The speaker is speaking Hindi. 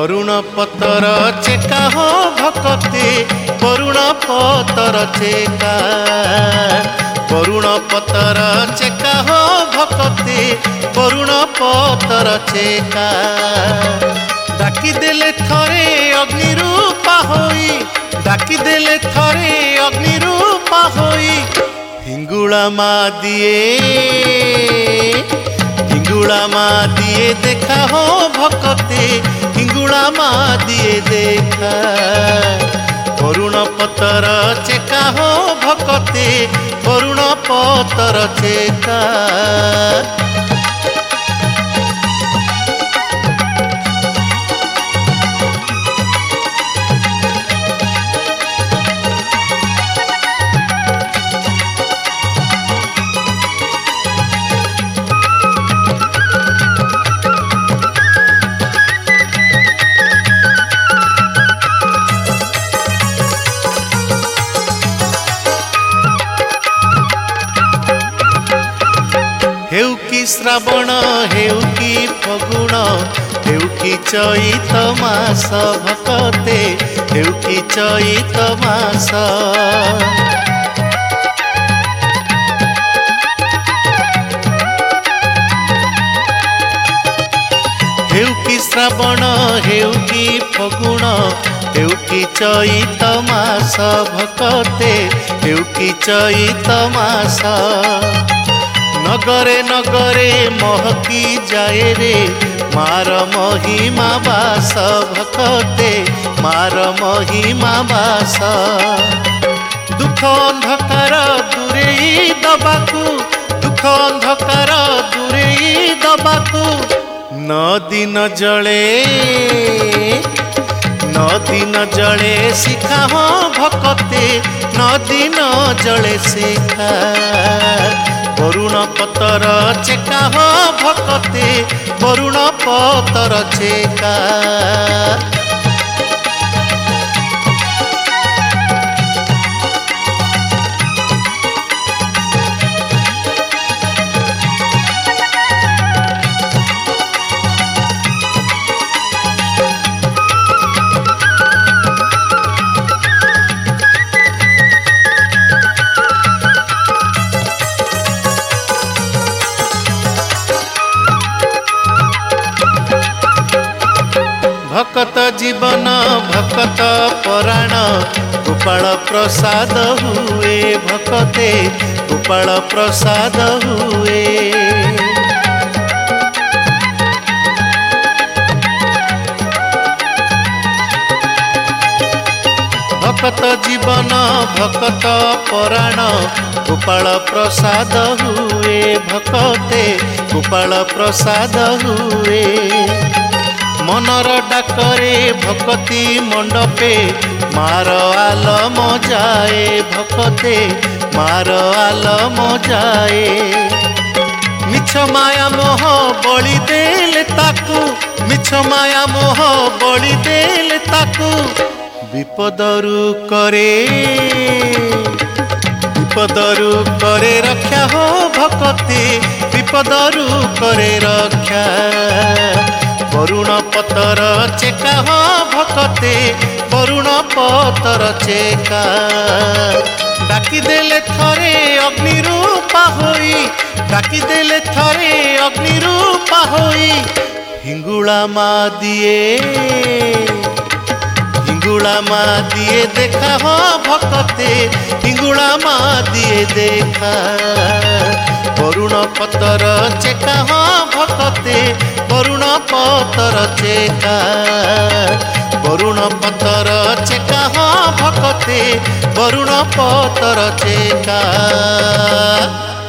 वरुण पतर चेका हो भकते वरुण पतर चेका वरुण पतर चेका हो भकते वरुण पतर चेका डाकी देले थरे अग्निरूपा होई डाकी देले थरे अग्निरूपा होई हिंगुला मा दिए देखा हो भकते हिंगुला मा दिए देखा वरुण पतर चेका हो भकते वरुण पतर चेका हेउ की श्रावण हेउ की फगुण हेउ की चैत मास भकते हेउ की चैत मास हेउ की श्रावण हेउ की फगुण हेउ की चैत मास भकते हेउ की चैत मास नगरे नगरे महकी जाए रे मार महिमा बास भकते मार महिमा बास दुख अंधकार दूरेई दबाकू दुख अंधकार दूरेई दबाकू नदी न जले शिखा हो भकते नदी न जले शिखा वरुण पतर चेका हो भकते वरुण पतर चेका भकत जीवन भकत पराण गोपाल प्रसाद हुए भकते गोपाल प्रसाद हुए भकत जीवन भकत पराण गोपाल प्रसाद हुए भकते गोपाल प्रसाद हुए मनर डाकरे भकती मंडपे मार आलम जाए भकते मार आलम जाए मिछ माया मोह बलि देले ताकू मिछ माया मोह बलि देले ताकू विपदरू करे रक्षा हो भकते विपदरू करे रक्षा वरुण पतर चेका हो भकते वरुण पतर चेका डाकी देले थरे अग्निरूपा होई डाकी देले थरे अग्निरूपा होई हिंगुला मा दिए देखा हो भकते हिंगुला मा दिए देखा वरुण पतर चेका हो भकते वरुण पतर चेका वरुण पतर चेका हो भकते वरुण पतर चेका।